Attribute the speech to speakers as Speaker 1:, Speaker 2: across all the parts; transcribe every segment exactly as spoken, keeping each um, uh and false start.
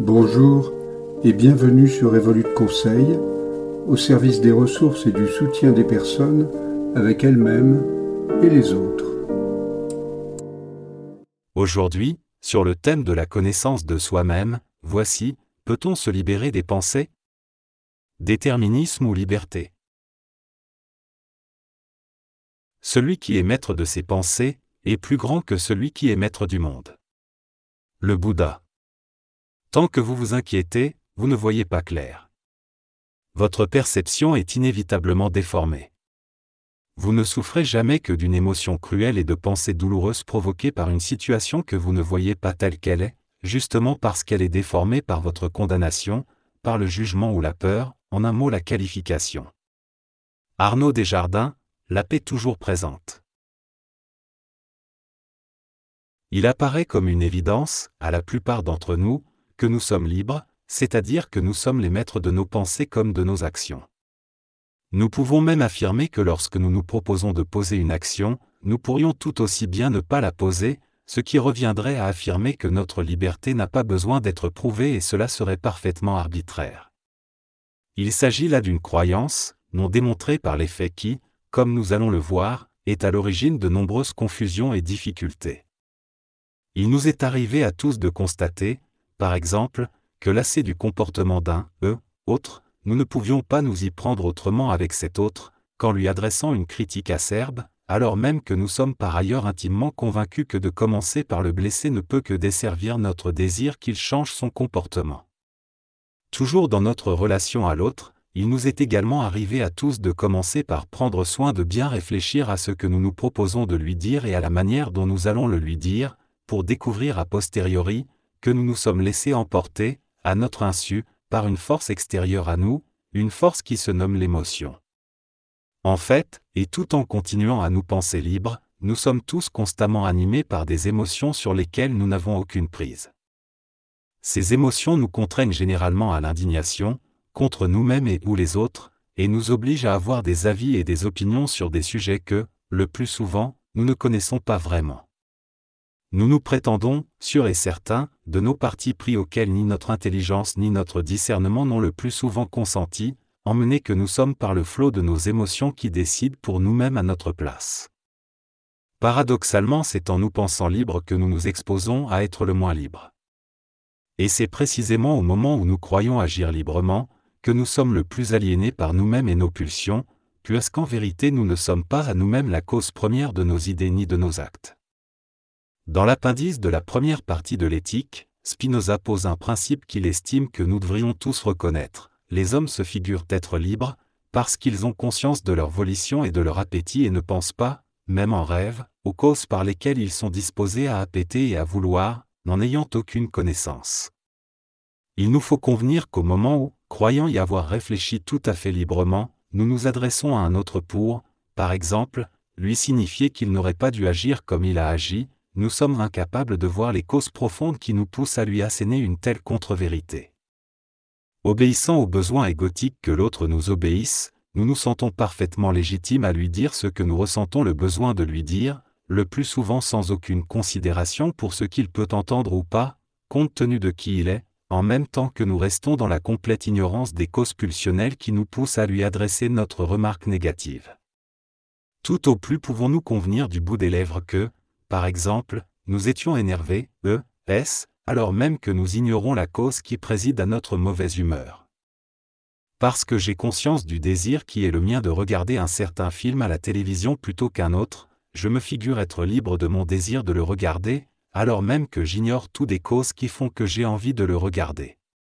Speaker 1: Bonjour et bienvenue sur Evolute Conseil, au service des ressources et du soutien des personnes avec elles-mêmes et les autres.
Speaker 2: Aujourd'hui, sur le thème de la connaissance de soi-même, voici, peut-on se libérer des pensées ? Déterminisme ou liberté ? Celui qui est maître de ses pensées est plus grand que celui qui est maître du monde. Le Bouddha. Tant que vous vous inquiétez, vous ne voyez pas clair. Votre perception est inévitablement déformée. Vous ne souffrez jamais que d'une émotion cruelle et de pensées douloureuses provoquées par une situation que vous ne voyez pas telle qu'elle est, justement parce qu'elle est déformée par votre condamnation, par le jugement ou la peur, en un mot la qualification. Arnaud Desjardins, la paix toujours présente. Il apparaît comme une évidence, à la plupart d'entre nous, que nous sommes libres, c'est-à-dire que nous sommes les maîtres de nos pensées comme de nos actions. Nous pouvons même affirmer que lorsque nous nous proposons de poser une action, nous pourrions tout aussi bien ne pas la poser, ce qui reviendrait à affirmer que notre liberté n'a pas besoin d'être prouvée et cela serait parfaitement arbitraire. Il s'agit là d'une croyance, non démontrée par les faits qui, comme nous allons le voir, est à l'origine de nombreuses confusions et difficultés. Il nous est arrivé à tous de constater, par exemple, que lassés du comportement d'un « eux » autre, nous ne pouvions pas nous y prendre autrement avec cet autre, qu'en lui adressant une critique acerbe, alors même que nous sommes par ailleurs intimement convaincus que de commencer par le blesser ne peut que desservir notre désir qu'il change son comportement. Toujours dans notre relation à l'autre, il nous est également arrivé à tous de commencer par prendre soin de bien réfléchir à ce que nous nous proposons de lui dire et à la manière dont nous allons le lui dire, pour découvrir a posteriori, que nous nous sommes laissés emporter, à notre insu, par une force extérieure à nous, une force qui se nomme l'émotion. En fait, et tout en continuant à nous penser libres, nous sommes tous constamment animés par des émotions sur lesquelles nous n'avons aucune prise. Ces émotions nous contraignent généralement à l'indignation, contre nous-mêmes et ou les autres, et nous obligent à avoir des avis et des opinions sur des sujets que, le plus souvent, nous ne connaissons pas vraiment. Nous nous prétendons, sûrs et certains, de nos partis pris auxquels ni notre intelligence ni notre discernement n'ont le plus souvent consenti, emmenés que nous sommes par le flot de nos émotions qui décident pour nous-mêmes à notre place. Paradoxalement, c'est en nous pensant libres que nous nous exposons à être le moins libres. Et c'est précisément au moment où nous croyons agir librement, que nous sommes le plus aliénés par nous-mêmes et nos pulsions, puisqu'en vérité nous ne sommes pas à nous-mêmes la cause première de nos idées ni de nos actes. Dans l'appendice de la première partie de l'éthique, Spinoza pose un principe qu'il estime que nous devrions tous reconnaître. Les hommes se figurent être libres, parce qu'ils ont conscience de leur volition et de leur appétit et ne pensent pas, même en rêve, aux causes par lesquelles ils sont disposés à appéter et à vouloir, n'en ayant aucune connaissance. Il nous faut convenir qu'au moment où, croyant y avoir réfléchi tout à fait librement, nous nous adressons à un autre pour, par exemple, lui signifier qu'il n'aurait pas dû agir comme il a agi, nous sommes incapables de voir les causes profondes qui nous poussent à lui asséner une telle contre-vérité. Obéissant au besoin égotique que l'autre nous obéisse, nous nous sentons parfaitement légitimes à lui dire ce que nous ressentons le besoin de lui dire, le plus souvent sans aucune considération pour ce qu'il peut entendre ou pas, compte tenu de qui il est, en même temps que nous restons dans la complète ignorance des causes pulsionnelles qui nous poussent à lui adresser notre remarque négative. Tout au plus pouvons-nous convenir du bout des lèvres que, par exemple, nous étions énervés, eux, est-ce, alors même que nous ignorons la cause qui préside à notre mauvaise humeur. Parce que j'ai conscience du désir qui est le mien de regarder un certain film à la télévision plutôt qu'un autre, je me figure être libre de mon désir de le regarder, alors même que j'ignore toutes des causes qui font que j'ai envie de le regarder.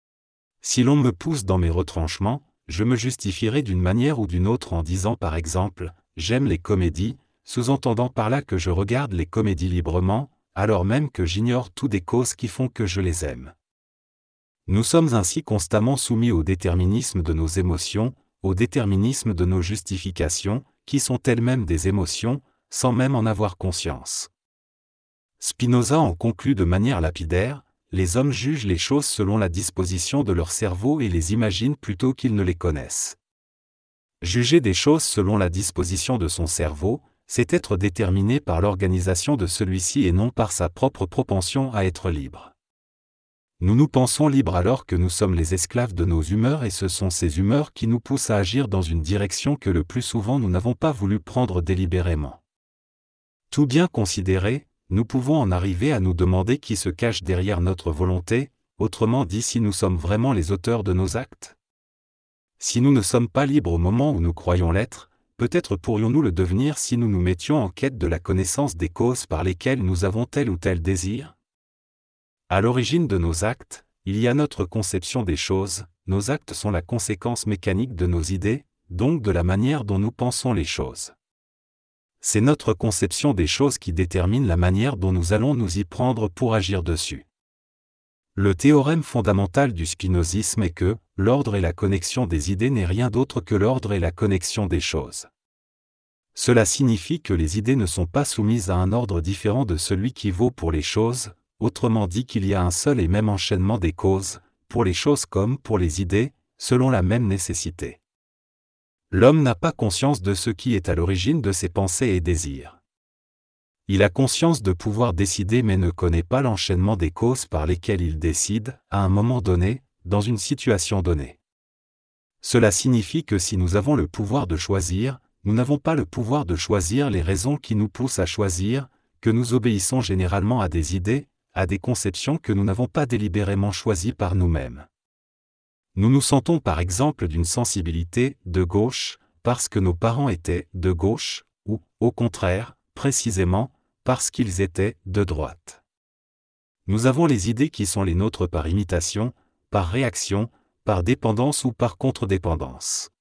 Speaker 2: Si l'on me pousse dans mes retranchements, je me justifierai d'une manière ou d'une autre en disant par exemple, j'aime les comédies, sous-entendant par là que je regarde les comédies librement, alors même que j'ignore toutes des causes qui font que je les aime. Nous sommes ainsi constamment soumis au déterminisme de nos émotions, au déterminisme de nos justifications, qui sont elles-mêmes des émotions, sans même en avoir conscience. Spinoza en conclut de manière lapidaire, les hommes jugent les choses selon la disposition de leur cerveau et les imaginent plutôt qu'ils ne les connaissent. Juger des choses selon la disposition de son cerveau, c'est être déterminé par l'organisation de celui-ci et non par sa propre propension à être libre. Nous nous pensons libres alors que nous sommes les esclaves de nos humeurs et ce sont ces humeurs qui nous poussent à agir dans une direction que le plus souvent nous n'avons pas voulu prendre délibérément. Tout bien considéré, nous pouvons en arriver à nous demander qui se cache derrière notre volonté, autrement dit si nous sommes vraiment les auteurs de nos actes. Si nous ne sommes pas libres au moment où nous croyons l'être, peut-être pourrions-nous le devenir si nous nous mettions en quête de la connaissance des causes par lesquelles nous avons tel ou tel désir. À l'origine de nos actes, il y a notre conception des choses, nos actes sont la conséquence mécanique de nos idées, donc de la manière dont nous pensons les choses. C'est notre conception des choses qui détermine la manière dont nous allons nous y prendre pour agir dessus. Le théorème fondamental du spinozisme est que l'ordre et la connexion des idées n'est rien d'autre que l'ordre et la connexion des choses. Cela signifie que les idées ne sont pas soumises à un ordre différent de celui qui vaut pour les choses, autrement dit qu'il y a un seul et même enchaînement des causes, pour les choses comme pour les idées, selon la même nécessité. L'homme n'a pas conscience de ce qui est à l'origine de ses pensées et désirs. Il a conscience de pouvoir décider mais ne connaît pas l'enchaînement des causes par lesquelles il décide, à un moment donné, dans une situation donnée. Cela signifie que si nous avons le pouvoir de choisir, nous n'avons pas le pouvoir de choisir les raisons qui nous poussent à choisir, que nous obéissons généralement à des idées, à des conceptions que nous n'avons pas délibérément choisies par nous-mêmes. Nous nous sentons par exemple d'une sensibilité de gauche, parce que nos parents étaient de gauche, ou, au contraire, précisément, parce qu'ils étaient de droite. Nous avons les idées qui sont les nôtres par imitation, par réaction, par dépendance ou par contre-dépendance.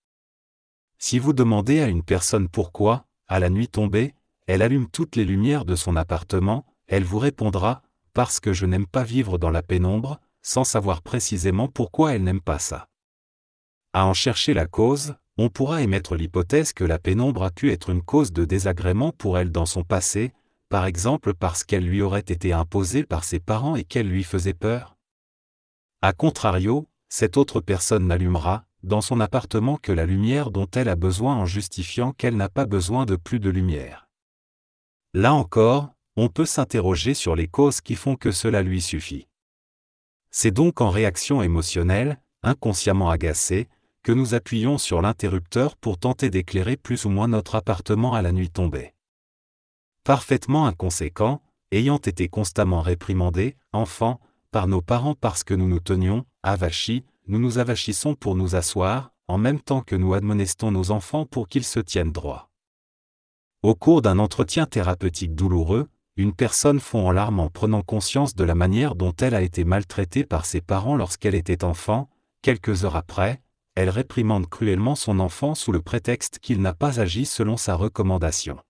Speaker 2: Si vous demandez à une personne pourquoi, à la nuit tombée, elle allume toutes les lumières de son appartement, elle vous répondra « parce que je n'aime pas vivre dans la pénombre », sans savoir précisément pourquoi elle n'aime pas ça. À en chercher la cause, on pourra émettre l'hypothèse que la pénombre a pu être une cause de désagrément pour elle dans son passé, par exemple parce qu'elle lui aurait été imposée par ses parents et qu'elle lui faisait peur. A contrario, cette autre personne n'allumera, dans son appartement que la lumière dont elle a besoin en justifiant qu'elle n'a pas besoin de plus de lumière. Là encore, on peut s'interroger sur les causes qui font que cela lui suffit. C'est donc en réaction émotionnelle, inconsciemment agacée, que nous appuyons sur l'interrupteur pour tenter d'éclairer plus ou moins notre appartement à la nuit tombée. Parfaitement inconséquents, ayant été constamment réprimandés, enfants, par nos parents parce que nous nous tenions, avachis, nous nous avachissons pour nous asseoir, en même temps que nous admonestons nos enfants pour qu'ils se tiennent droit. Au cours d'un entretien thérapeutique douloureux, une personne fond en larmes en prenant conscience de la manière dont elle a été maltraitée par ses parents lorsqu'elle était enfant. Quelques heures après, elle réprimande cruellement son enfant sous le prétexte qu'il n'a pas agi selon sa recommandation.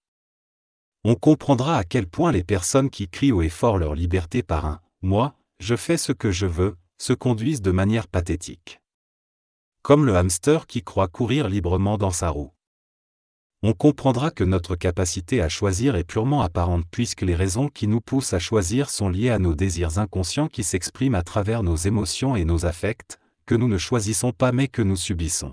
Speaker 2: On comprendra à quel point les personnes qui crient haut et fort leur liberté par un « moi, je fais ce que je veux » se conduisent de manière pathétique. Comme le hamster qui croit courir librement dans sa roue. On comprendra que notre capacité à choisir est purement apparente puisque les raisons qui nous poussent à choisir sont liées à nos désirs inconscients qui s'expriment à travers nos émotions et nos affects, que nous ne choisissons pas mais que nous subissons.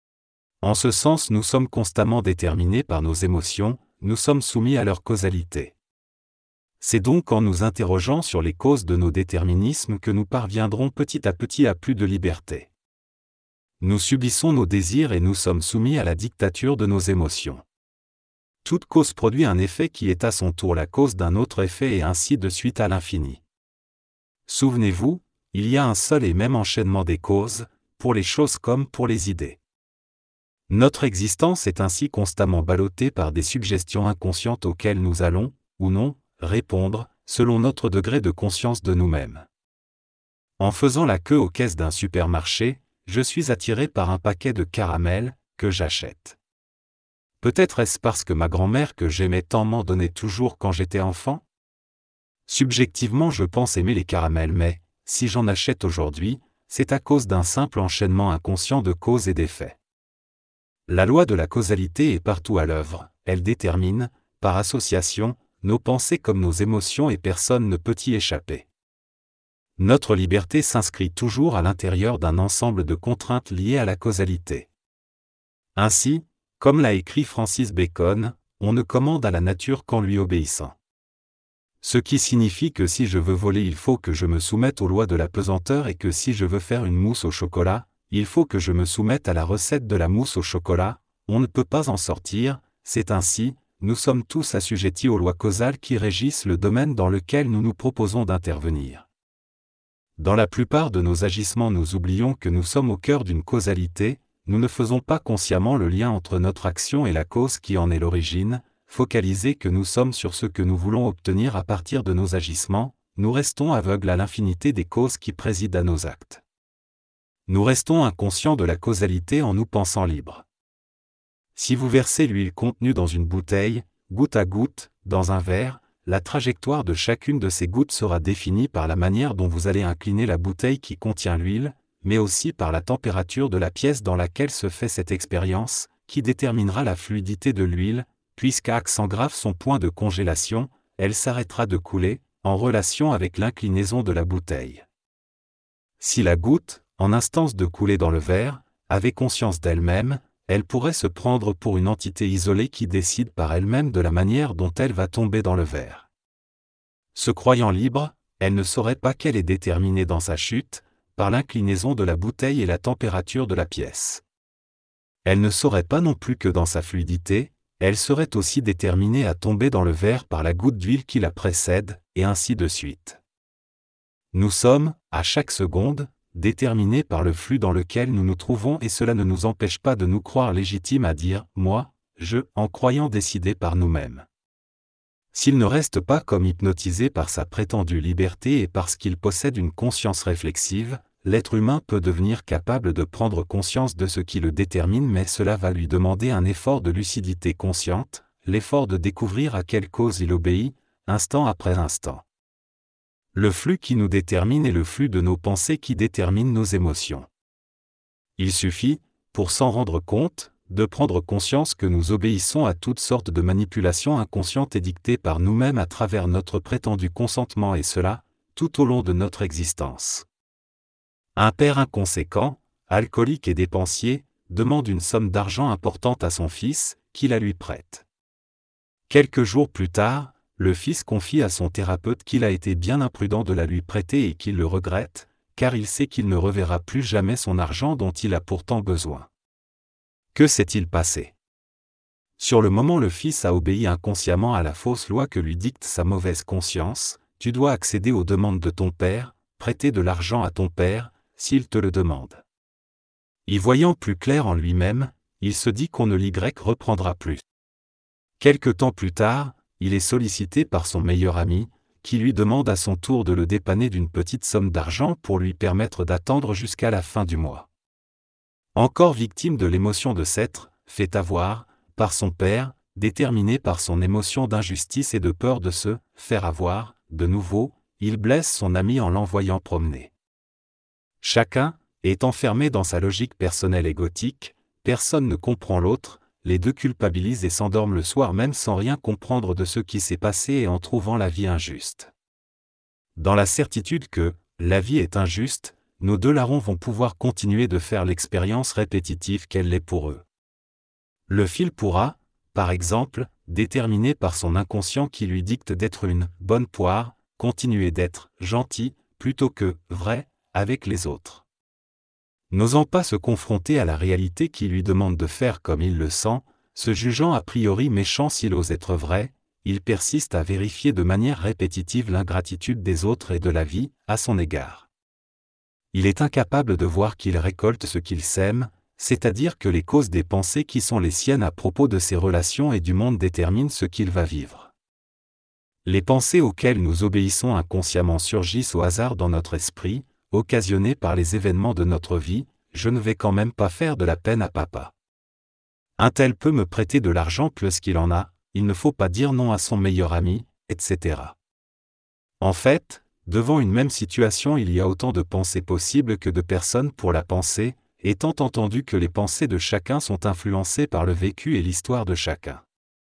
Speaker 2: En ce sens, nous sommes constamment déterminés par nos émotions, nous sommes soumis à leur causalité. C'est donc en nous interrogeant sur les causes de nos déterminismes que nous parviendrons petit à petit à plus de liberté. Nous subissons nos désirs et nous sommes soumis à la dictature de nos émotions. Toute cause produit un effet qui est à son tour la cause d'un autre effet et ainsi de suite à l'infini. Souvenez-vous, il y a un seul et même enchaînement des causes, pour les choses comme pour les idées. Notre existence est ainsi constamment ballottée par des suggestions inconscientes auxquelles nous allons, ou non, répondre, selon notre degré de conscience de nous-mêmes. En faisant la queue aux caisses d'un supermarché, je suis attiré par un paquet de caramels, que j'achète. Peut-être est-ce parce que ma grand-mère que j'aimais tant m'en donnait toujours quand j'étais enfant ? Subjectivement je pense aimer les caramels mais, si j'en achète aujourd'hui, c'est à cause d'un simple enchaînement inconscient de causes et d'effets. La loi de la causalité est partout à l'œuvre, elle détermine, par association, nos pensées comme nos émotions et personne ne peut y échapper. Notre liberté s'inscrit toujours à l'intérieur d'un ensemble de contraintes liées à la causalité. Ainsi, comme l'a écrit Francis Bacon, on ne commande à la nature qu'en lui obéissant. Ce qui signifie que si je veux voler, il faut que je me soumette aux lois de la pesanteur et que si je veux faire une mousse au chocolat, il faut que je me soumette à la recette de la mousse au chocolat. On ne peut pas en sortir, c'est ainsi, nous sommes tous assujettis aux lois causales qui régissent le domaine dans lequel nous nous proposons d'intervenir. Dans la plupart de nos agissements, nous oublions que nous sommes au cœur d'une causalité, nous ne faisons pas consciemment le lien entre notre action et la cause qui en est l'origine. Focalisés que nous sommes sur ce que nous voulons obtenir à partir de nos agissements, nous restons aveugles à l'infinité des causes qui président à nos actes. Nous restons inconscients de la causalité en nous pensant libres. Si vous versez l'huile contenue dans une bouteille, goutte à goutte, dans un verre, la trajectoire de chacune de ces gouttes sera définie par la manière dont vous allez incliner la bouteille qui contient l'huile, mais aussi par la température de la pièce dans laquelle se fait cette expérience, qui déterminera la fluidité de l'huile. Puisqu'à accent grave son point de congélation, elle s'arrêtera de couler, en relation avec l'inclinaison de la bouteille. Si la goutte, en instance de couler dans le verre, avait conscience d'elle-même, elle pourrait se prendre pour une entité isolée qui décide par elle-même de la manière dont elle va tomber dans le verre. Se croyant libre, elle ne saurait pas qu'elle est déterminée dans sa chute, par l'inclinaison de la bouteille et la température de la pièce. Elle ne saurait pas non plus que dans sa fluidité, elle serait aussi déterminée à tomber dans le verre par la goutte d'huile qui la précède, et ainsi de suite. Nous sommes, à chaque seconde, déterminés par le flux dans lequel nous nous trouvons et cela ne nous empêche pas de nous croire légitimes à dire « moi »,« je », en croyant décider par nous-mêmes. S'il ne reste pas comme hypnotisé par sa prétendue liberté et parce qu'il possède une conscience réflexive, l'être humain peut devenir capable de prendre conscience de ce qui le détermine, mais cela va lui demander un effort de lucidité consciente, l'effort de découvrir à quelle cause il obéit, instant après instant. Le flux qui nous détermine est le flux de nos pensées qui détermine nos émotions. Il suffit, pour s'en rendre compte, de prendre conscience que nous obéissons à toutes sortes de manipulations inconscientes édictées par nous-mêmes à travers notre prétendu consentement et cela, tout au long de notre existence. Un père inconséquent, alcoolique et dépensier, demande une somme d'argent importante à son fils, qui la lui prête. Quelques jours plus tard, le fils confie à son thérapeute qu'il a été bien imprudent de la lui prêter et qu'il le regrette, car il sait qu'il ne reverra plus jamais son argent dont il a pourtant besoin. Que s'est-il passé ? Sur le moment, le fils a obéi inconsciemment à la fausse loi que lui dicte sa mauvaise conscience, tu dois accéder aux demandes de ton père, prêter de l'argent à ton père, s'il te le demande. Y voyant plus clair en lui-même, il se dit qu'on ne l'y reprendra plus. Quelque temps plus tard, il est sollicité par son meilleur ami, qui lui demande à son tour de le dépanner d'une petite somme d'argent pour lui permettre d'attendre jusqu'à la fin du mois. Encore victime de l'émotion de s'être fait avoir par son père, déterminé par son émotion d'injustice et de peur de se faire avoir, de nouveau, il blesse son ami en l'envoyant promener. Chacun est enfermé dans sa logique personnelle égotique, personne ne comprend l'autre, les deux culpabilisent et s'endorment le soir même sans rien comprendre de ce qui s'est passé et en trouvant la vie injuste. Dans la certitude que la vie est injuste, nos deux larrons vont pouvoir continuer de faire l'expérience répétitive qu'elle l'est pour eux. Le fil pourra, par exemple, déterminé par son inconscient qui lui dicte d'être une bonne poire, continuer d'être gentil, plutôt que vrai, avec les autres. N'osant pas se confronter à la réalité qui lui demande de faire comme il le sent, se jugeant a priori méchant s'il ose être vrai, il persiste à vérifier de manière répétitive l'ingratitude des autres et de la vie, à son égard. Il est incapable de voir qu'il récolte ce qu'il sème, c'est-à-dire que les causes des pensées qui sont les siennes à propos de ses relations et du monde déterminent ce qu'il va vivre. Les pensées auxquelles nous obéissons inconsciemment surgissent au hasard dans notre esprit, occasionnées par les événements de notre vie, je ne vais quand même pas faire de la peine à papa. Un tel peut me prêter de l'argent plus qu'il en a, il ne faut pas dire non à son meilleur ami, et cetera. En fait, devant une même situation il y a autant de pensées possibles que de personnes pour la penser, étant entendu que les pensées de chacun sont influencées par le vécu et l'histoire de chacun.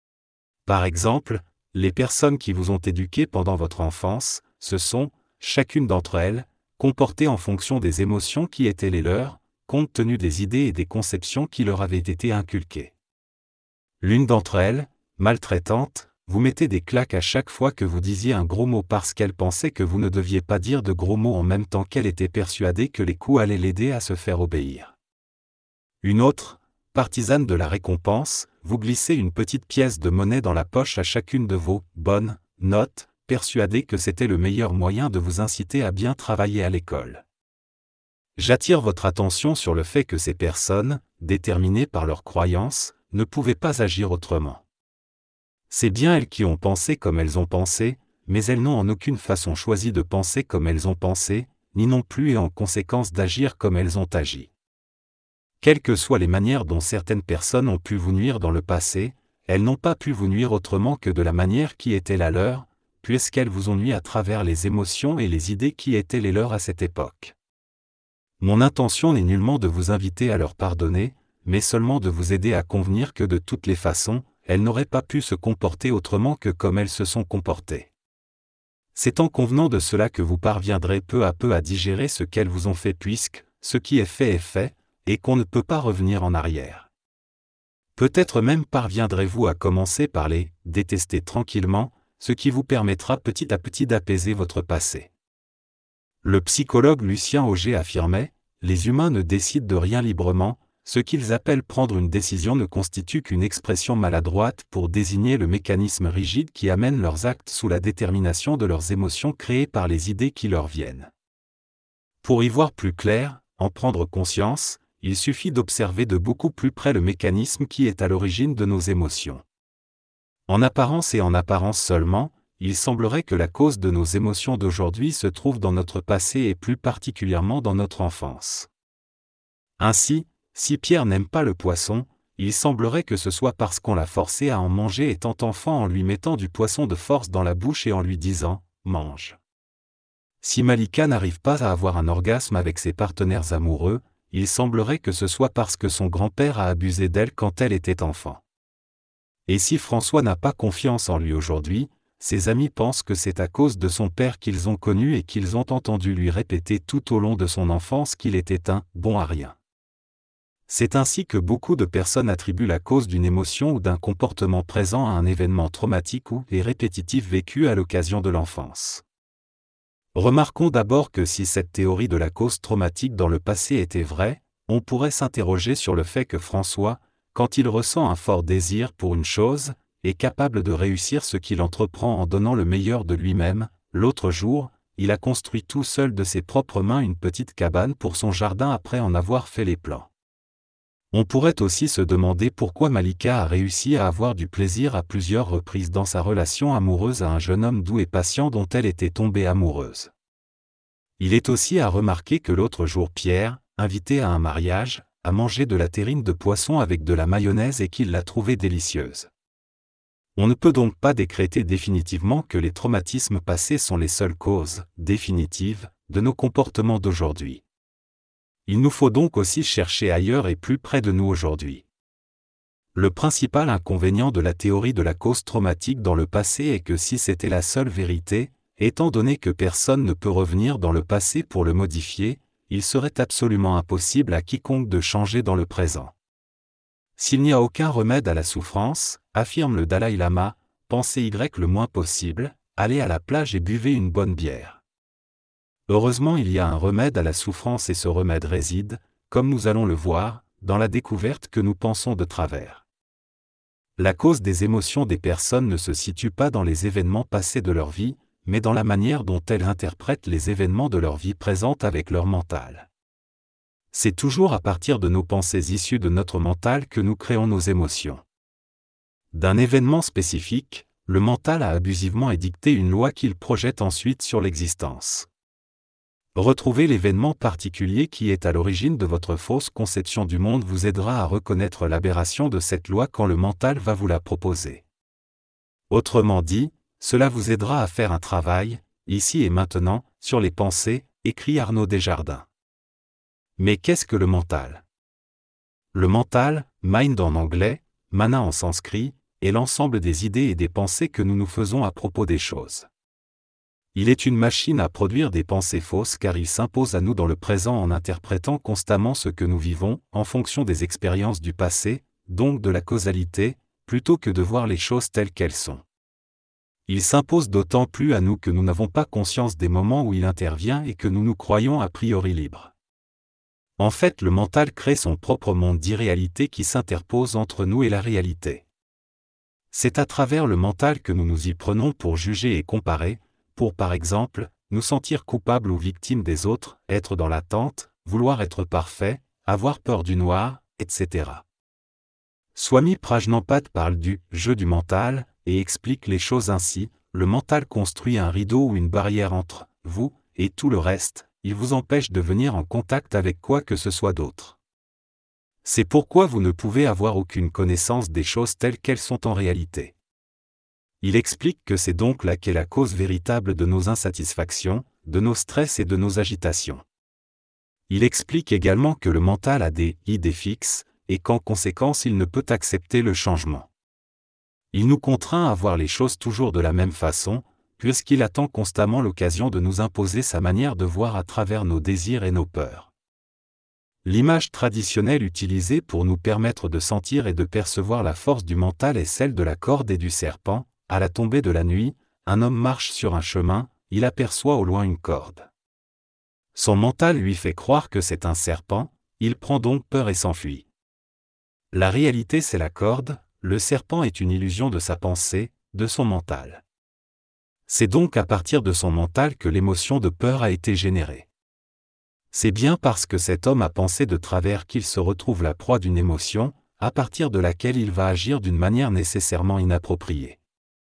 Speaker 2: Par exemple, les personnes qui vous ont éduqué pendant votre enfance, se sont, chacune d'entre elles, comportées en fonction des émotions qui étaient les leurs, compte tenu des idées et des conceptions qui leur avaient été inculquées. L'une d'entre elles, maltraitante, vous mettez des claques à chaque fois que vous disiez un gros mot parce qu'elle pensait que vous ne deviez pas dire de gros mots en même temps qu'elle était persuadée que les coups allaient l'aider à se faire obéir. Une autre, partisane de la récompense, vous glissez une petite pièce de monnaie dans la poche à chacune de vos bonnes notes, persuadée que c'était le meilleur moyen de vous inciter à bien travailler à l'école. J'attire votre attention sur le fait que ces personnes, déterminées par leurs croyances, ne pouvaient pas agir autrement. C'est bien elles qui ont pensé comme elles ont pensé, mais elles n'ont en aucune façon choisi de penser comme elles ont pensé, ni non plus et en conséquence d'agir comme elles ont agi. Quelles que soient les manières dont certaines personnes ont pu vous nuire dans le passé, elles n'ont pas pu vous nuire autrement que de la manière qui était la leur, puisqu'elles vous ont nui à travers les émotions et les idées qui étaient les leurs à cette époque. Mon intention n'est nullement de vous inviter à leur pardonner, mais seulement de vous aider à convenir que de toutes les façons, elles n'auraient pas pu se comporter autrement que comme elles se sont comportées. C'est en convenant de cela que vous parviendrez peu à peu à digérer ce qu'elles vous ont fait puisque, ce qui est fait est fait, et qu'on ne peut pas revenir en arrière. Peut-être même parviendrez-vous à commencer par les « détester tranquillement », ce qui vous permettra petit à petit d'apaiser votre passé. Le psychologue Lucien Auger affirmait « Les humains ne décident de rien librement, ce qu'ils appellent prendre une décision ne constitue qu'une expression maladroite pour désigner le mécanisme rigide qui amène leurs actes sous la détermination de leurs émotions créées par les idées qui leur viennent. » Pour y voir plus clair, en prendre conscience, il suffit d'observer de beaucoup plus près le mécanisme qui est à l'origine de nos émotions. En apparence et en apparence seulement, il semblerait que la cause de nos émotions d'aujourd'hui se trouve dans notre passé et plus particulièrement dans notre enfance. Ainsi, si Pierre n'aime pas le poisson, il semblerait que ce soit parce qu'on l'a forcé à en manger étant enfant en lui mettant du poisson de force dans la bouche et en lui disant « mange ». Si Malika n'arrive pas à avoir un orgasme avec ses partenaires amoureux, il semblerait que ce soit parce que son grand-père a abusé d'elle quand elle était enfant. Et si François n'a pas confiance en lui aujourd'hui, ses amis pensent que c'est à cause de son père qu'ils ont connu et qu'ils ont entendu lui répéter tout au long de son enfance qu'il était un « bon à rien ». C'est ainsi que beaucoup de personnes attribuent la cause d'une émotion ou d'un comportement présent à un événement traumatique ou et répétitif vécu à l'occasion de l'enfance. Remarquons d'abord que si cette théorie de la cause traumatique dans le passé était vraie, on pourrait s'interroger sur le fait que François, quand il ressent un fort désir pour une chose, est capable de réussir ce qu'il entreprend en donnant le meilleur de lui-même. L'autre jour, il a construit tout seul de ses propres mains une petite cabane pour son jardin après en avoir fait les plans. On pourrait aussi se demander pourquoi Malika a réussi à avoir du plaisir à plusieurs reprises dans sa relation amoureuse à un jeune homme doux et patient dont elle était tombée amoureuse. Il est aussi à remarquer que l'autre jour Pierre, invité à un mariage, a mangé de la terrine de poisson avec de la mayonnaise et qu'il l'a trouvée délicieuse. On ne peut donc pas décréter définitivement que les traumatismes passés sont les seules causes, définitives, de nos comportements d'aujourd'hui. Il nous faut donc aussi chercher ailleurs et plus près de nous aujourd'hui. Le principal inconvénient de la théorie de la cause traumatique dans le passé est que si c'était la seule vérité, étant donné que personne ne peut revenir dans le passé pour le modifier, il serait absolument impossible à quiconque de changer dans le présent. S'il n'y a aucun remède à la souffrance, affirme le Dalai Lama, pensez Y le moins possible, allez à la plage et buvez une bonne bière. Heureusement il y a un remède à la souffrance et ce remède réside, comme nous allons le voir, dans la découverte que nous pensons de travers. La cause des émotions des personnes ne se situe pas dans les événements passés de leur vie, mais dans la manière dont elles interprètent les événements de leur vie présente avec leur mental. C'est toujours à partir de nos pensées issues de notre mental que nous créons nos émotions. D'un événement spécifique, le mental a abusivement édicté une loi qu'il projette ensuite sur l'existence. Retrouver l'événement particulier qui est à l'origine de votre fausse conception du monde vous aidera à reconnaître l'aberration de cette loi quand le mental va vous la proposer. Autrement dit, cela vous aidera à faire un travail, ici et maintenant, sur les pensées, écrit Arnaud Desjardins. Mais qu'est-ce que le mental ? Le mental, mind en anglais, mana en sanskrit, est l'ensemble des idées et des pensées que nous nous faisons à propos des choses. Il est une machine à produire des pensées fausses car il s'impose à nous dans le présent en interprétant constamment ce que nous vivons, en fonction des expériences du passé, donc de la causalité, plutôt que de voir les choses telles qu'elles sont. Il s'impose d'autant plus à nous que nous n'avons pas conscience des moments où il intervient et que nous nous croyons a priori libres. En fait, le mental crée son propre monde d'irréalité qui s'interpose entre nous et la réalité. C'est à travers le mental que nous nous y prenons pour juger et comparer, pour par exemple, nous sentir coupables ou victimes des autres, être dans l'attente, vouloir être parfait, avoir peur du noir, et cetera. Swami Prajnapat parle du « jeu du mental » et explique les choses ainsi, le mental construit un rideau ou une barrière entre vous et tout le reste, il vous empêche de venir en contact avec quoi que ce soit d'autre. C'est pourquoi vous ne pouvez avoir aucune connaissance des choses telles qu'elles sont en réalité. Il explique que c'est donc là qu'est la cause véritable de nos insatisfactions, de nos stress et de nos agitations. Il explique également que le mental a des idées fixes, et qu'en conséquence il ne peut accepter le changement. Il nous contraint à voir les choses toujours de la même façon, puisqu'il attend constamment l'occasion de nous imposer sa manière de voir à travers nos désirs et nos peurs. L'image traditionnelle utilisée pour nous permettre de sentir et de percevoir la force du mental est celle de la corde et du serpent. À la tombée de la nuit, un homme marche sur un chemin, il aperçoit au loin une corde. Son mental lui fait croire que c'est un serpent, il prend donc peur et s'enfuit. La réalité c'est la corde, le serpent est une illusion de sa pensée, de son mental. C'est donc à partir de son mental que l'émotion de peur a été générée. C'est bien parce que cet homme a pensé de travers qu'il se retrouve la proie d'une émotion, à partir de laquelle il va agir d'une manière nécessairement inappropriée.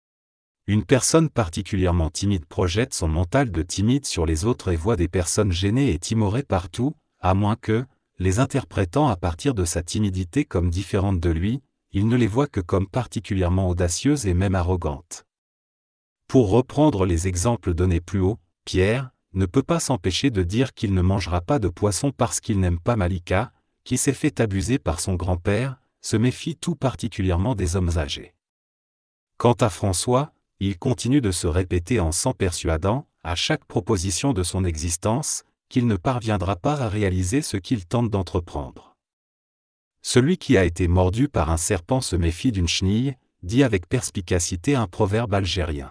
Speaker 2: Une personne particulièrement timide projette son mental de timide sur les autres et voit des personnes gênées et timorées partout, à moins que, les interprétant à partir de sa timidité comme différentes de lui, il ne les voit que comme particulièrement audacieuses et même arrogantes. Pour reprendre les exemples donnés plus haut, Pierre ne peut pas s'empêcher de dire qu'il ne mangera pas de poisson parce qu'il n'aime pas Malika, qui s'est fait abuser par son grand-père, se méfie tout particulièrement des hommes âgés. Quant à François, il continue de se répéter en s'en persuadant, à chaque proposition de son existence, qu'il ne parviendra pas à réaliser ce qu'il tente d'entreprendre. Celui qui a été mordu par un serpent se méfie d'une chenille, dit avec perspicacité un proverbe algérien.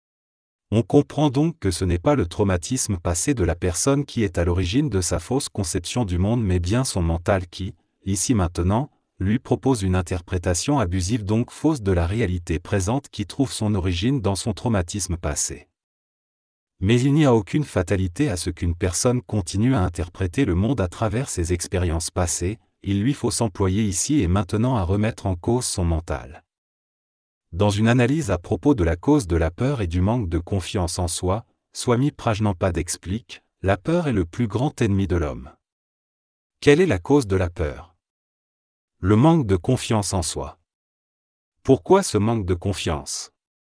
Speaker 2: On comprend donc que ce n'est pas le traumatisme passé de la personne qui est à l'origine de sa fausse conception du monde mais bien son mental qui, ici maintenant, lui propose une interprétation abusive donc fausse de la réalité présente qui trouve son origine dans son traumatisme passé. Mais il n'y a aucune fatalité à ce qu'une personne continue à interpréter le monde à travers ses expériences passées, il lui faut s'employer ici et maintenant à remettre en cause son mental. Dans une analyse à propos de la cause de la peur et du manque de confiance en soi, Swami Prajnapat explique, la peur est le plus grand ennemi de l'homme. Quelle est la cause de la peur ? Le manque de confiance en soi. Pourquoi ce manque de confiance ?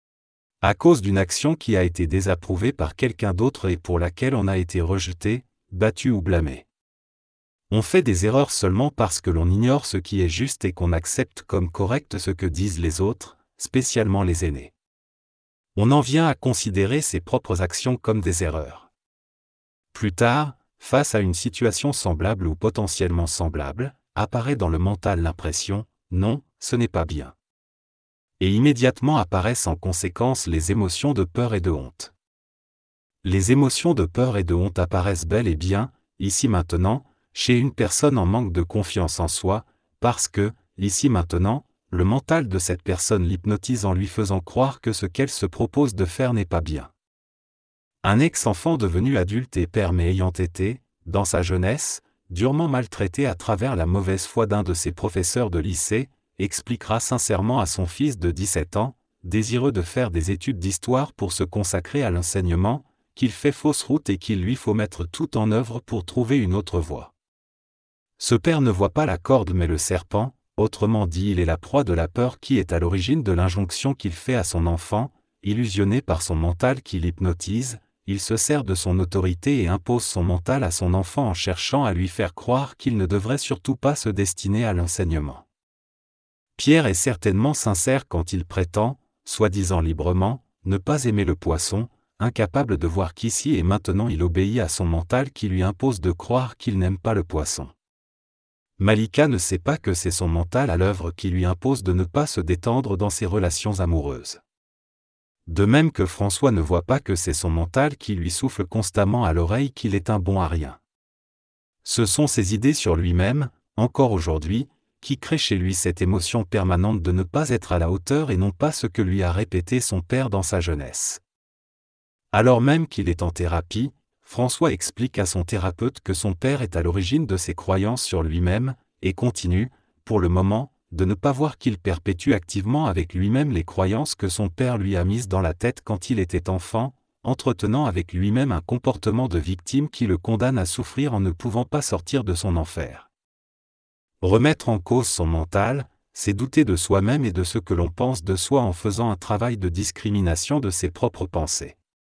Speaker 2: À cause d'une action qui a été désapprouvée par quelqu'un d'autre et pour laquelle on a été rejeté, battu ou blâmé. On fait des erreurs seulement parce que l'on ignore ce qui est juste et qu'on accepte comme correct ce que disent les autres, spécialement les aînés. On en vient à considérer ses propres actions comme des erreurs. Plus tard, face à une situation semblable ou potentiellement semblable, apparaît dans le mental l'impression « non, ce n'est pas bien ». Et immédiatement apparaissent en conséquence les émotions de peur et de honte. Les émotions de peur et de honte apparaissent bel et bien, ici maintenant, chez une personne en manque de confiance en soi, parce que, ici maintenant, le mental de cette personne l'hypnotise en lui faisant croire que ce qu'elle se propose de faire n'est pas bien. Un ex-enfant devenu adulte et père mais ayant été, dans sa jeunesse, durement maltraité à travers la mauvaise foi d'un de ses professeurs de lycée, expliquera sincèrement à son fils de dix-sept ans, désireux de faire des études d'histoire pour se consacrer à l'enseignement, qu'il fait fausse route et qu'il lui faut mettre tout en œuvre pour trouver une autre voie. Ce père ne voit pas la corde mais le serpent, autrement dit il est la proie de la peur qui est à l'origine de l'injonction qu'il fait à son enfant, illusionné par son mental qui l'hypnotise, il se sert de son autorité et impose son mental à son enfant en cherchant à lui faire croire qu'il ne devrait surtout pas se destiner à l'enseignement. Pierre est certainement sincère quand il prétend, soi-disant librement, ne pas aimer le poisson, incapable de voir qu'ici et maintenant il obéit à son mental qui lui impose de croire qu'il n'aime pas le poisson. Malika ne sait pas que c'est son mental à l'œuvre qui lui impose de ne pas se détendre dans ses relations amoureuses. De même que François ne voit pas que c'est son mental qui lui souffle constamment à l'oreille qu'il est un bon à rien. Ce sont ses idées sur lui-même, encore aujourd'hui, qui créent chez lui cette émotion permanente de ne pas être à la hauteur et non pas ce que lui a répété son père dans sa jeunesse. Alors même qu'il est en thérapie, François explique à son thérapeute que son père est à l'origine de ses croyances sur lui-même, et continue, pour le moment, de ne pas voir qu'il perpétue activement avec lui-même les croyances que son père lui a mises dans la tête quand il était enfant, entretenant avec lui-même un comportement de victime qui le condamne à souffrir en ne pouvant pas sortir de son enfer. Remettre en cause son mental, c'est douter de soi-même et de ce que l'on pense de soi en faisant un travail de discrimination de ses propres pensées.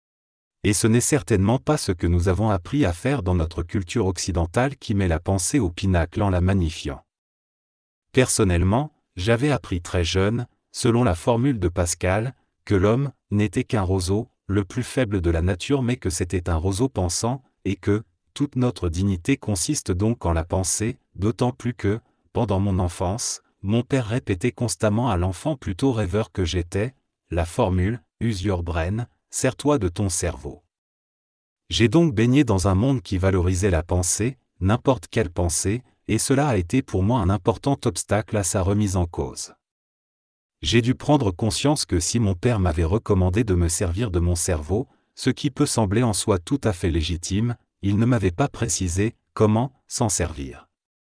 Speaker 2: Et ce n'est certainement pas ce que nous avons appris à faire dans notre culture occidentale qui met la pensée au pinacle en la magnifiant. Personnellement, j'avais appris très jeune, selon la formule de Pascal, que l'homme n'était qu'un roseau, le plus faible de la nature mais que c'était un roseau pensant, et que toute notre dignité consiste donc en la pensée, d'autant plus que, pendant mon enfance, mon père répétait constamment à l'enfant plutôt rêveur que j'étais, la formule « use your brain », sers-toi de ton cerveau. J'ai donc baigné dans un monde qui valorisait la pensée, n'importe quelle pensée, et cela a été pour moi un important obstacle à sa remise en cause. J'ai dû prendre conscience que si mon père m'avait recommandé de me servir de mon cerveau, ce qui peut sembler en soi tout à fait légitime, il ne m'avait pas précisé comment s'en servir.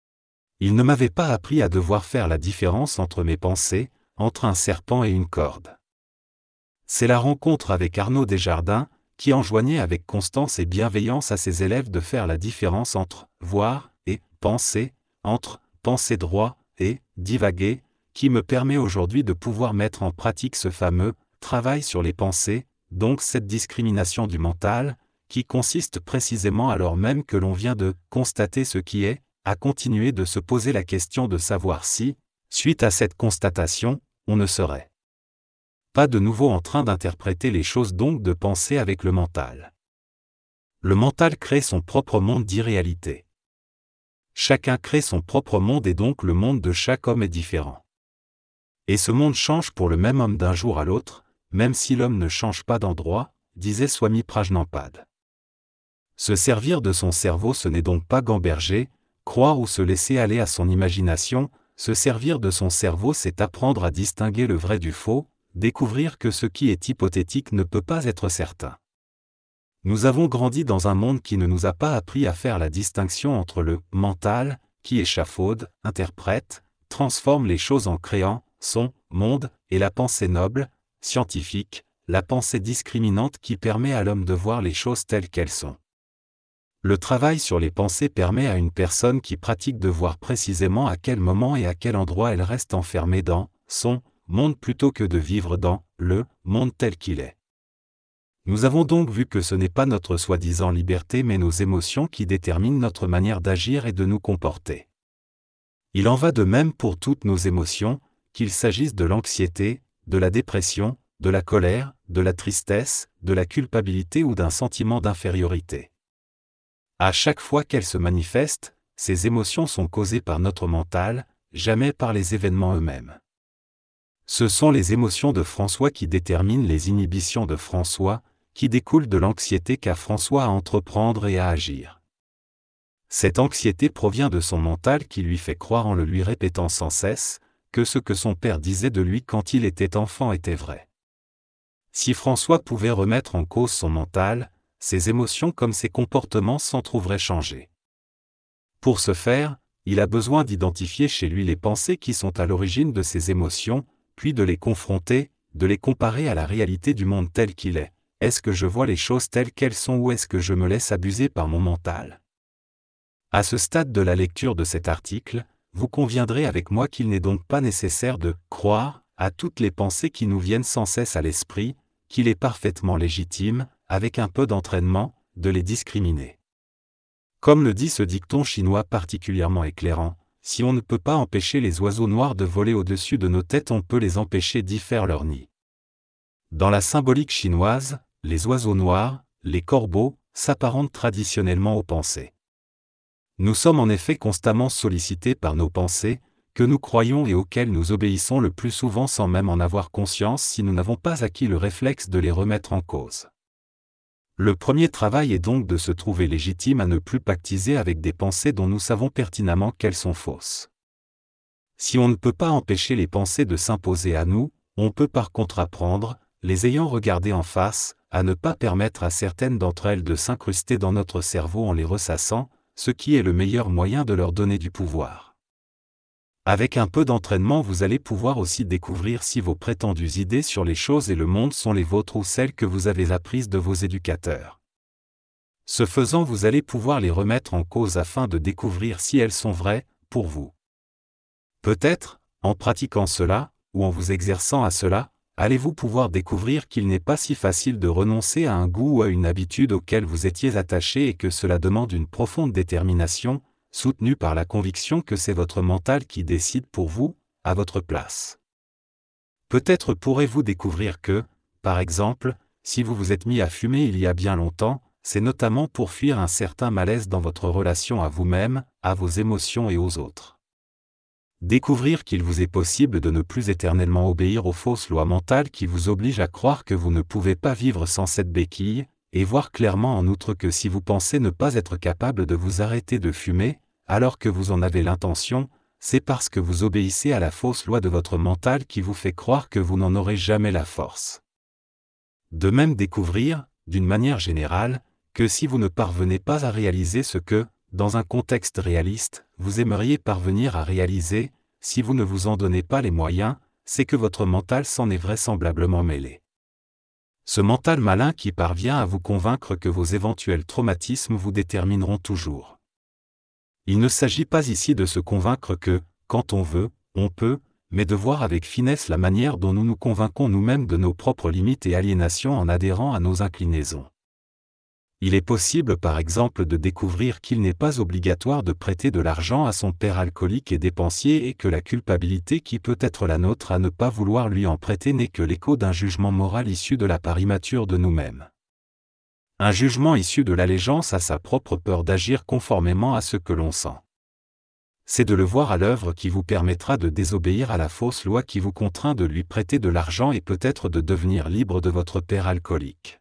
Speaker 2: Il ne m'avait pas appris à devoir faire la différence entre mes pensées, entre un serpent et une corde. C'est la rencontre avec Arnaud Desjardins, qui enjoignait avec constance et bienveillance à ses élèves de faire la différence entre « voir » et « penser », entre « penser droit » et « divaguer », qui me permet aujourd'hui de pouvoir mettre en pratique ce fameux « travail sur les pensées », donc cette discrimination du mental, qui consiste précisément alors même que l'on vient de « constater ce qui est », à continuer de se poser la question de savoir si, suite à cette constatation, on ne serait pas de nouveau en train d'interpréter les choses donc de penser avec le mental. Le mental crée son propre monde d'irréalité. Chacun crée son propre monde et donc le monde de chaque homme est différent. Et ce monde change pour le même homme d'un jour à l'autre, même si l'homme ne change pas d'endroit, disait Swami Prajnapada. Se servir de son cerveau ce n'est donc pas gamberger, croire ou se laisser aller à son imagination, se servir de son cerveau c'est apprendre à distinguer le vrai du faux, découvrir que ce qui est hypothétique ne peut pas être certain. Nous avons grandi dans un monde qui ne nous a pas appris à faire la distinction entre le mental, qui échafaude, interprète, transforme les choses en créant son monde, et la pensée noble, scientifique, la pensée discriminante qui permet à l'homme de voir les choses telles qu'elles sont. Le travail sur les pensées permet à une personne qui pratique de voir précisément à quel moment et à quel endroit elle reste enfermée dans son monde plutôt que de vivre dans le monde tel qu'il est. Nous avons donc vu que ce n'est pas notre soi-disant liberté mais nos émotions qui déterminent notre manière d'agir et de nous comporter. Il en va de même pour toutes nos émotions, qu'il s'agisse de l'anxiété, de la dépression, de la colère, de la tristesse, de la culpabilité ou d'un sentiment d'infériorité. À chaque fois qu'elles se manifestent, ces émotions sont causées par notre mental, jamais par les événements eux-mêmes. Ce sont les émotions de François qui déterminent les inhibitions de François, qui découlent de l'anxiété qu'a François à entreprendre et à agir. Cette anxiété provient de son mental qui lui fait croire en le lui répétant sans cesse, que ce que son père disait de lui quand il était enfant était vrai. Si François pouvait remettre en cause son mental, ses émotions comme ses comportements s'en trouveraient changés. Pour ce faire, il a besoin d'identifier chez lui les pensées qui sont à l'origine de ses émotions, puis de les confronter, de les comparer à la réalité du monde tel qu'il est. Est-ce que je vois les choses telles qu'elles sont ou est-ce que je me laisse abuser par mon mental ? À ce stade de la lecture de cet article, vous conviendrez avec moi qu'il n'est donc pas nécessaire de croire à toutes les pensées qui nous viennent sans cesse à l'esprit, qu'il est parfaitement légitime, avec un peu d'entraînement, de les discriminer. Comme le dit ce dicton chinois particulièrement éclairant, si on ne peut pas empêcher les oiseaux noirs de voler au-dessus de nos têtes, on peut les empêcher d'y faire leur nid. Dans la symbolique chinoise, les oiseaux noirs, les corbeaux, s'apparentent traditionnellement aux pensées. Nous sommes en effet constamment sollicités par nos pensées, que nous croyons et auxquelles nous obéissons le plus souvent sans même en avoir conscience si nous n'avons pas acquis le réflexe de les remettre en cause. Le premier travail est donc de se trouver légitime à ne plus pactiser avec des pensées dont nous savons pertinemment qu'elles sont fausses. Si on ne peut pas empêcher les pensées de s'imposer à nous, on peut par contre apprendre, les ayant regardées en face, à ne pas permettre à certaines d'entre elles de s'incruster dans notre cerveau en les ressassant, ce qui est le meilleur moyen de leur donner du pouvoir. Avec un peu d'entraînement, vous allez pouvoir aussi découvrir si vos prétendues idées sur les choses et le monde sont les vôtres ou celles que vous avez apprises de vos éducateurs. Ce faisant, vous allez pouvoir les remettre en cause afin de découvrir si elles sont vraies, pour vous. Peut-être, en pratiquant cela, ou en vous exerçant à cela, allez-vous pouvoir découvrir qu'il n'est pas si facile de renoncer à un goût ou à une habitude auquel vous étiez attaché et que cela demande une profonde détermination, soutenue par la conviction que c'est votre mental qui décide pour vous, à votre place. Peut-être pourrez-vous découvrir que, par exemple, si vous vous êtes mis à fumer il y a bien longtemps, c'est notamment pour fuir un certain malaise dans votre relation à vous-même, à vos émotions et aux autres. Découvrir qu'il vous est possible de ne plus éternellement obéir aux fausses lois mentales qui vous obligent à croire que vous ne pouvez pas vivre sans cette béquille, et voir clairement en outre que si vous pensez ne pas être capable de vous arrêter de fumer, alors que vous en avez l'intention, c'est parce que vous obéissez à la fausse loi de votre mental qui vous fait croire que vous n'en aurez jamais la force. De même découvrir, d'une manière générale, que si vous ne parvenez pas à réaliser ce que, dans un contexte réaliste, vous aimeriez parvenir à réaliser, si vous ne vous en donnez pas les moyens, c'est que votre mental s'en est vraisemblablement mêlé. Ce mental malin qui parvient à vous convaincre que vos éventuels traumatismes vous détermineront toujours. Il ne s'agit pas ici de se convaincre que, quand on veut, on peut, mais de voir avec finesse la manière dont nous nous convainquons nous-mêmes de nos propres limites et aliénations en adhérant à nos inclinaisons. Il est possible par exemple de découvrir qu'il n'est pas obligatoire de prêter de l'argent à son père alcoolique et dépensier et que la culpabilité qui peut être la nôtre à ne pas vouloir lui en prêter n'est que l'écho d'un jugement moral issu de la part immature de nous-mêmes. Un jugement issu de l'allégeance à sa propre peur d'agir conformément à ce que l'on sent. C'est de le voir à l'œuvre qui vous permettra de désobéir à la fausse loi qui vous contraint de lui prêter de l'argent et peut-être de devenir libre de votre père alcoolique.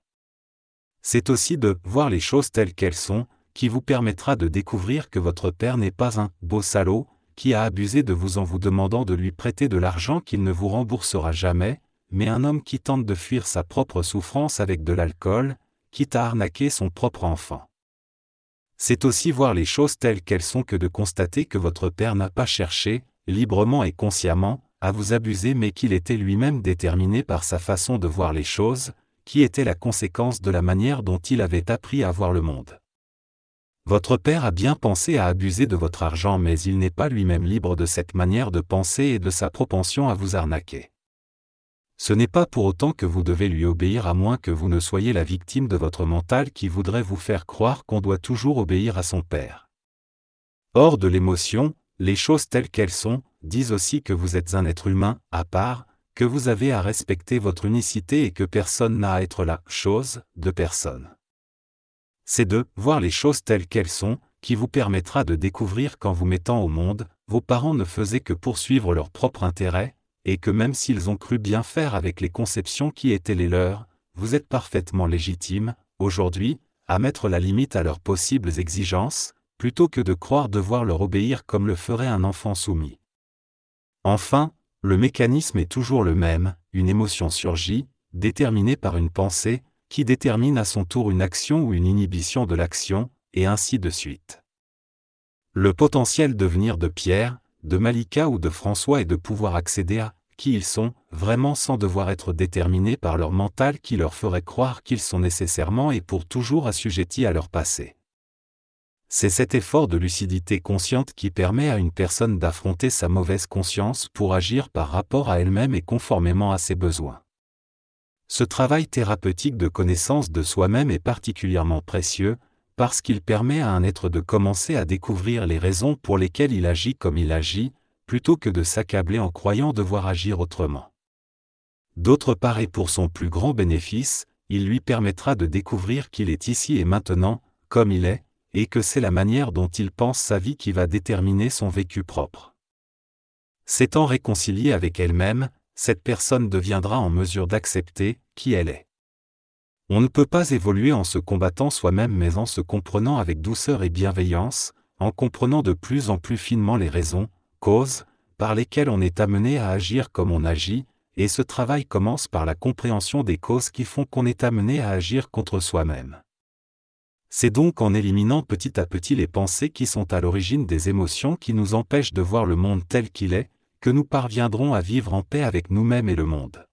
Speaker 2: C'est aussi de voir les choses telles qu'elles sont, qui vous permettra de découvrir que votre père n'est pas un « beau salaud » qui a abusé de vous en vous demandant de lui prêter de l'argent qu'il ne vous remboursera jamais, mais un homme qui tente de fuir sa propre souffrance avec de l'alcool, quitte à arnaquer son propre enfant. C'est aussi voir les choses telles qu'elles sont que de constater que votre père n'a pas cherché, librement et consciemment, à vous abuser mais qu'il était lui-même déterminé par sa façon de voir les choses, qui était la conséquence de la manière dont il avait appris à voir le monde. Votre père a bien pensé à abuser de votre argent mais il n'est pas lui-même libre de cette manière de penser et de sa propension à vous arnaquer. Ce n'est pas pour autant que vous devez lui obéir à moins que vous ne soyez la victime de votre mental qui voudrait vous faire croire qu'on doit toujours obéir à son père. Hors de l'émotion, les choses telles qu'elles sont, disent aussi que vous êtes un être humain, à part, que vous avez à respecter votre unicité et que personne n'a à être la chose de personne. C'est de voir les choses telles qu'elles sont, qui vous permettra de découvrir qu'en vous mettant au monde, vos parents ne faisaient que poursuivre leur propre intérêt, et que même s'ils ont cru bien faire avec les conceptions qui étaient les leurs, vous êtes parfaitement légitime, aujourd'hui, à mettre la limite à leurs possibles exigences, plutôt que de croire devoir leur obéir comme le ferait un enfant soumis. Enfin, le mécanisme est toujours le même, une émotion surgit, déterminée par une pensée, qui détermine à son tour une action ou une inhibition de l'action, et ainsi de suite. Le potentiel de venir de Pierre, de Malika ou de François est de pouvoir accéder à qui ils sont, vraiment sans devoir être déterminés par leur mental qui leur ferait croire qu'ils sont nécessairement et pour toujours assujettis à leur passé. C'est cet effort de lucidité consciente qui permet à une personne d'affronter sa mauvaise conscience pour agir par rapport à elle-même et conformément à ses besoins. Ce travail thérapeutique de connaissance de soi-même est particulièrement précieux, parce qu'il permet à un être de commencer à découvrir les raisons pour lesquelles il agit comme il agit, plutôt que de s'accabler en croyant devoir agir autrement. D'autre part et pour son plus grand bénéfice, il lui permettra de découvrir qu'il est ici et maintenant, comme il est, et que c'est la manière dont il pense sa vie qui va déterminer son vécu propre. S'étant réconciliée avec elle-même, cette personne deviendra en mesure d'accepter qui elle est. On ne peut pas évoluer en se combattant soi-même mais en se comprenant avec douceur et bienveillance, en comprenant de plus en plus finement les raisons, causes, par lesquelles on est amené à agir comme on agit, et ce travail commence par la compréhension des causes qui font qu'on est amené à agir contre soi-même. C'est donc en éliminant petit à petit les pensées qui sont à l'origine des émotions qui nous empêchent de voir le monde tel qu'il est, que nous parviendrons à vivre en paix avec nous-mêmes et le monde.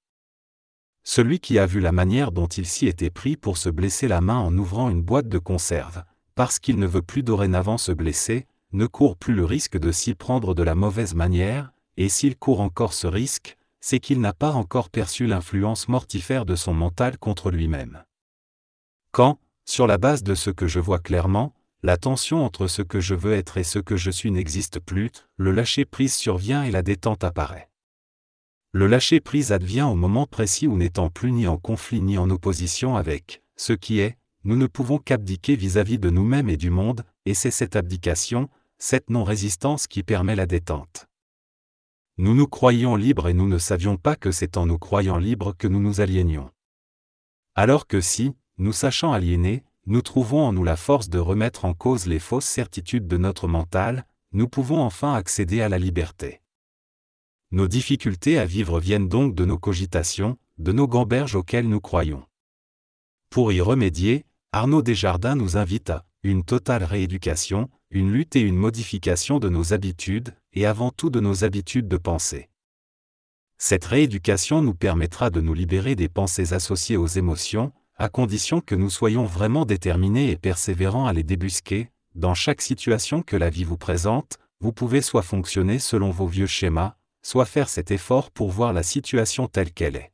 Speaker 2: Celui qui a vu la manière dont il s'y était pris pour se blesser la main en ouvrant une boîte de conserve, parce qu'il ne veut plus dorénavant se blesser, ne court plus le risque de s'y prendre de la mauvaise manière, et s'il court encore ce risque, c'est qu'il n'a pas encore perçu l'influence mortifère de son mental contre lui-même. Quand, sur la base de ce que je vois clairement, la tension entre ce que je veux être et ce que je suis n'existe plus, le lâcher-prise survient et la détente apparaît. Le lâcher-prise advient au moment précis où n'étant plus ni en conflit ni en opposition avec ce qui est, nous ne pouvons qu'abdiquer vis-à-vis de nous-mêmes et du monde, et c'est cette abdication, cette non-résistance qui permet la détente. Nous nous croyions libres et nous ne savions pas que c'est en nous croyant libres que nous nous aliénions. Alors que si, nous sachant aliénés, nous trouvons en nous la force de remettre en cause les fausses certitudes de notre mental, nous pouvons enfin accéder à la liberté. Nos difficultés à vivre viennent donc de nos cogitations, de nos gamberges auxquelles nous croyons. Pour y remédier, Arnaud Desjardins nous invite à une totale rééducation, une lutte et une modification de nos habitudes, et avant tout de nos habitudes de pensée. Cette rééducation nous permettra de nous libérer des pensées associées aux émotions, à condition que nous soyons vraiment déterminés et persévérants à les débusquer. Dans chaque situation que la vie vous présente, vous pouvez soit fonctionner selon vos vieux schémas, soit faire cet effort pour voir la situation telle qu'elle est.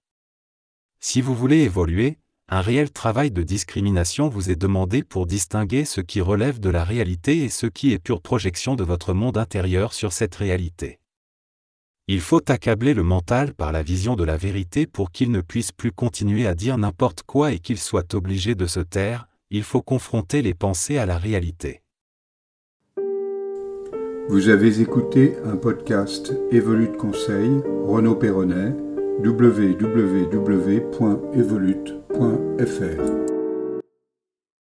Speaker 2: Si vous voulez évoluer, un réel travail de discrimination vous est demandé pour distinguer ce qui relève de la réalité et ce qui est pure projection de votre monde intérieur sur cette réalité. Il faut accabler le mental par la vision de la vérité pour qu'il ne puisse plus continuer à dire n'importe quoi et qu'il soit obligé de se taire. Il faut confronter les pensées à la réalité.
Speaker 1: Vous avez écouté un podcast Evolute Conseil, Renaud Perronnet, w w w point evolute point f r.